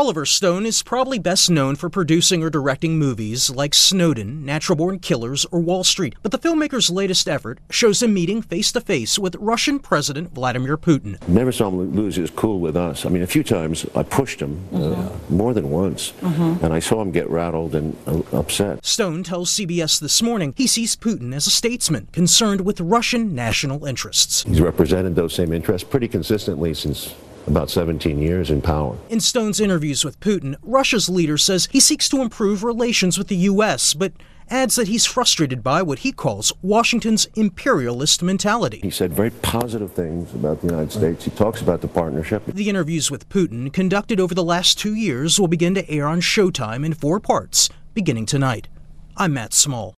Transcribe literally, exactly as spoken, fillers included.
Oliver Stone is probably best known for producing or directing movies like Snowden, Natural Born Killers, or Wall Street. But the filmmaker's latest effort shows him meeting face-to-face with Russian President Vladimir Putin. Never saw him lose his cool with us. I mean, a few times I pushed him, mm-hmm. uh, more than once, mm-hmm. and I saw him get rattled and uh, upset. Stone tells C B S This Morning he sees Putin as a statesman concerned with Russian national interests. He's represented those same interests pretty consistently since about seventeen years in power. In Stone's interviews with Putin, Russia's leader says he seeks to improve relations with the U S, but adds that he's frustrated by what he calls Washington's imperialist mentality. He said very positive things about the United States. He talks about the partnership. The interviews with Putin, conducted over the last two years, will begin to air on Showtime in four parts, beginning tonight. I'm Matt Small.